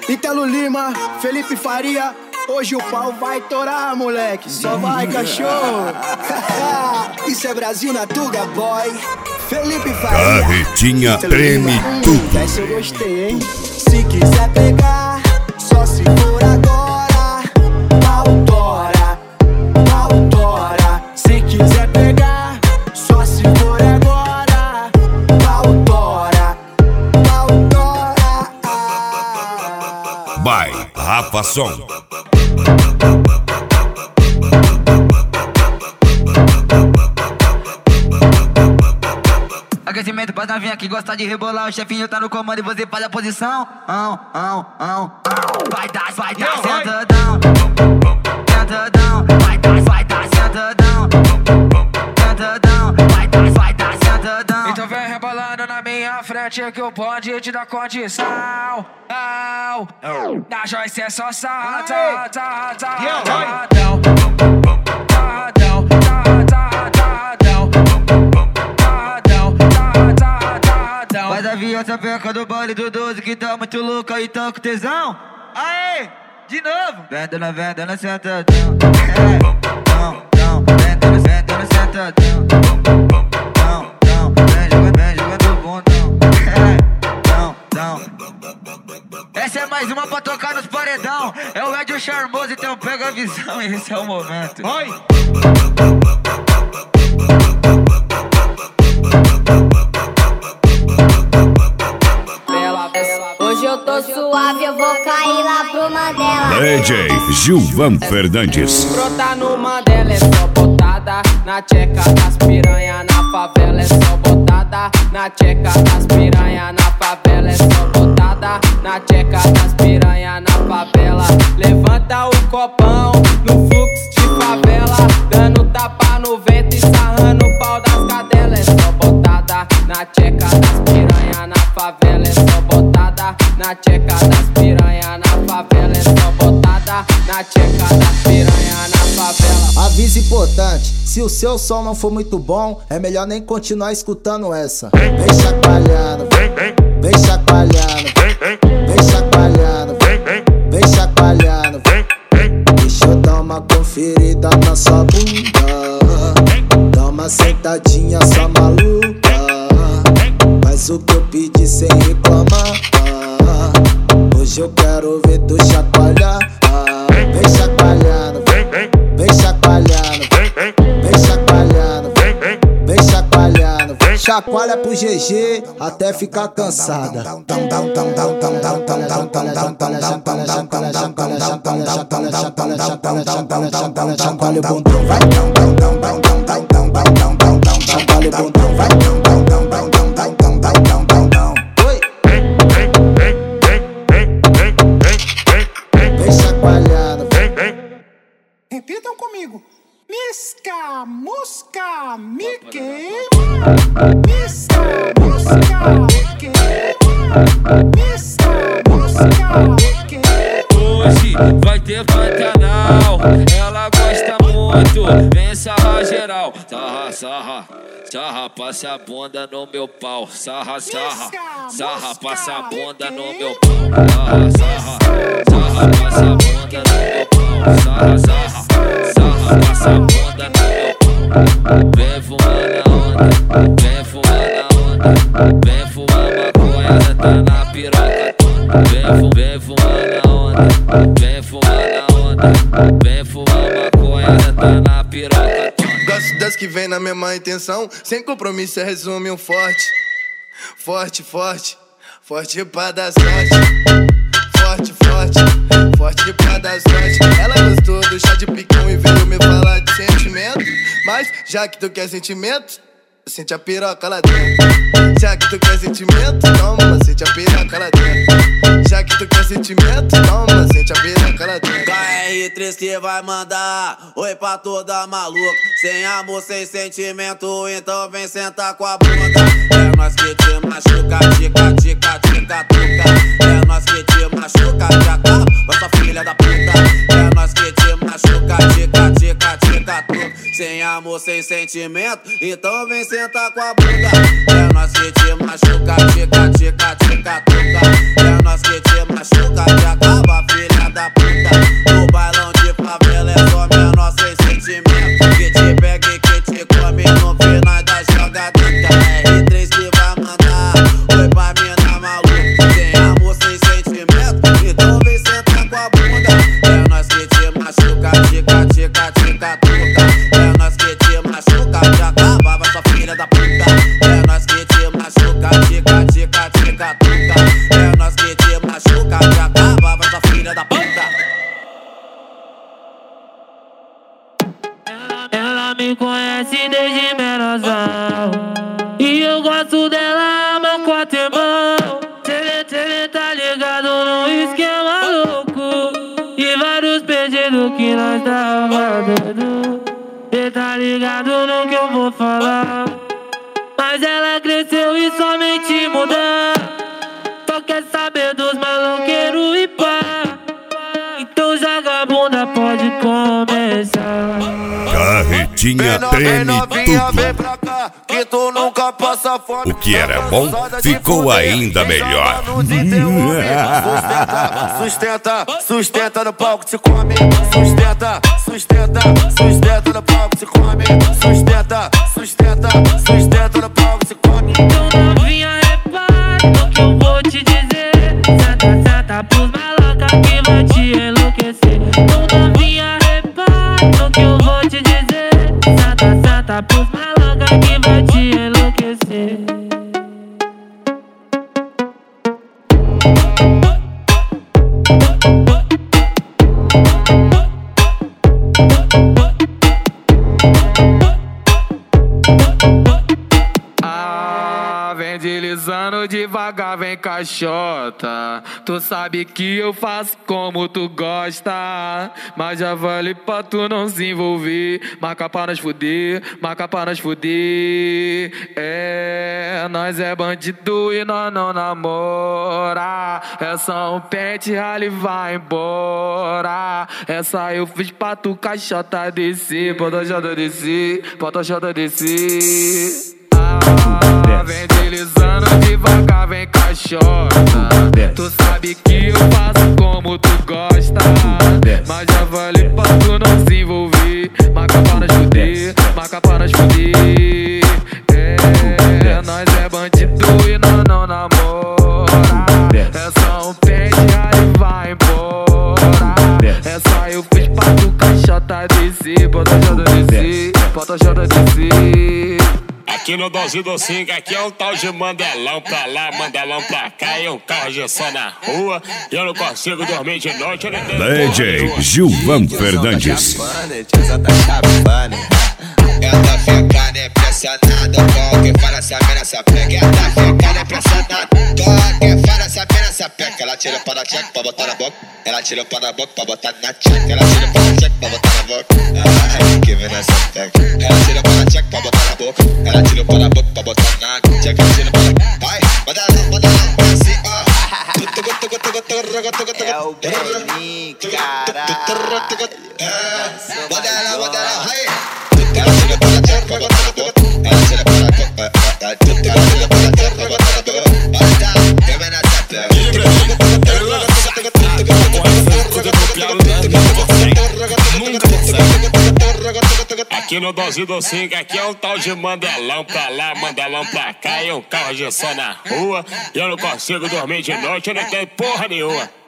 Italo Lima, Felipe Faria. Hoje o pau vai torar, moleque. Só vai, cachorro. Isso é Brasil na Tuga, boy. Felipe Faria. Carretinha treme tudo. Essa eu gostei, hein? Se quiser pegar, só se for agora. Pau tora, pau tora. Se quiser pegar, só se for agora. Pau tora, pau tora. By Rafa Som. Aquecimento pra novinha que gosta de rebolar. O chefinho tá no comando e você faz a posição. Vai dar sentadão. Sentadão. Vai dar sentadão. Sentadão. Vai dar sentadão. Então vem rebolando na minha frente que o bonde te dá condição. Na Joyce é só sarradão. Vai da viota peca do baile do 12 que tá muito louca e tá com tesão. Aê, de novo. Vendo, sentadão. Vendo, sentadão. Vem jogando bundão. Essa é mais uma pra tocar nos paredão. É o Ed Charmoso, então pega a visão e esse é o momento. Oi! Hoje eu tô suave, eu vou cair lá pro Mandela. DJ Gilvan Fernandes. Brotar no Mandela é só botada na tcheca das piranha. Na favela é só botada na tcheca das piranha. Na favela é só botada na tcheca das piranha. Na favela levanta o copão no fluxo de favela, dando tapa no vento e sarrando o pau das cadelas. É só botada na tcheca das piranha. Na favela é só botada na tcheca das piranha. Na favela é só botada na tcheca das piranha. Na favela. Aviso importante: se o seu som não for muito bom, é melhor nem continuar escutando essa. Vem chacoalhando, vem chacoalhando, vem chacoalhando, vem chacoalhando. Deixa eu dar uma conferida na sua bunda. Dá uma sentadinha só maluca. Faz o que eu pedi sem reclamar. Hoje eu quero ver tu chacoalhar. Vem chacoalhando, vem chacoalhando, vem chacoalhando, vem chacoalhando. Chacoalha pro GG até ficar cansada. Chacoalha o bundão, vai. Chacoalha o bundão, vai. Repitam comigo. Misca, mosca, me queima. Misca, mosca, me queima. Misca, mosca, me queima. Hoje vai ter Pantanal, ela gosta muito, vem sarra geral. Sarra, passa a bunda no meu pau. Sarra, passa a bunda no meu pau. Sarra, passa a bunda no meu pau. Sarra, passa a bunda no meu pau. Vem fumar na onda, vem fumar na onda. Vem fumar maconha, tá na piroca toda. Vem fumar na onda, vem fumar na onda. Vem fumar maconha, tá na piroca toda. Gosto das que vem na mesma intenção. Sem compromisso, resume um forte. Forte pra dar sorte. Forte pra dar sorte. Ela gostou do chá de picão e veio me falar de sentimento. Mas já que tu quer sentimento, sente a piroca lá dentro. Já que tu quer sentimento, toma, sente a piroca lá dentro. Já que tu quer sentimento, toma, sente a piroca lá dentro. KR3 que vai mandar oi pra toda maluca. Sem amor, sem sentimento, então vem sentar com a bunda. É nós que te machuca, tica, tuca. É nós que te machuca, te acaba, essa filha da puta. É nós que te machuca, tica, tuca. Sem amor, sem sentimento, então vem sentar com a bunda. É nós que te machuca, tica, tuca. É nós que te machuca, te acaba. gosta, doido. Cê tá ligado no que eu vou falar. Mas ela cresceu e somente muda. Só quer saber dos maloqueiros e pá. Então joga a bunda, pode começar. Carretinha treme vem tudo. pra cá, que tu nunca passa fome. O que era bom ficou ainda melhor. Sustenta no palco, te come. Sustenta no palco, te come. Sustenta no palco, te come. Então novinha, repara no que eu vou te dizer. Senta pros maloca que vai te enlouquecer. Então novinha, repara no que eu vou te dizer. Senta pros maloca que vai te enlouquecer. Vem deslizando devagar, vem caixota. Tu sabe que eu faço como tu gosta. Mas já vale pra tu não se envolver. Marca pra nós fuder, marca pra nós fuder. É, nós é bandido e nós não namora. É só um pente, rally vai embora. Essa eu fiz pra tu caixota descer. Bota a jota descer, bota a jota descer. Vem deslizando devagar, vem caixota. Tu sabe que eu faço como tu gosta. Mas já vale pra tu não se envolver. Marca pra nós fuder, marca pra nós fuder. É, nós é bandido e nós não namora. É só um pé de ar e vai embora. Essa eu fiz pra tu caixota descer. Bota a jota descer, bota a jota descer. Aqui no Dose do Sing, aqui é um tal de Mandelão pra lá, Mandelão pra cá. E um carro de som na rua, e eu não consigo dormir de noite. DJ Gilvan Fernandes. Ela fica nem impressionada com o que fala essa mina, essa pega. Ela fica nem impressionada com o que fala essa mina, essa pega. Ela tira para check pra botar na boca. Ela tira para a boca pra botar na check. Ela tira para check pra botar na boca. Ai, que vem nessa pega. Ela tira para check pra botar na boca. Ela tira para a boca pra botar na check. Ela tira para. Vai, manda lá, assim, ó. É o Belinho, caralho. Manda lá, vai. Ela tira para a check pra botar na boca. Ela tira para a boca. Ela tira para a check pra botar na boca. Bota, que vem nessa pega. Aqui no Dose do Sing, aqui é um tal de Mandelão pra lá, Mandelão pra cá. E um carro de som na rua, e eu não consigo dormir de noite, eu não tenho porra nenhuma.